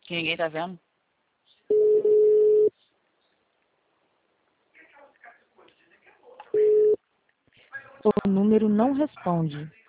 Que ninguém tá vendo. O número não responde.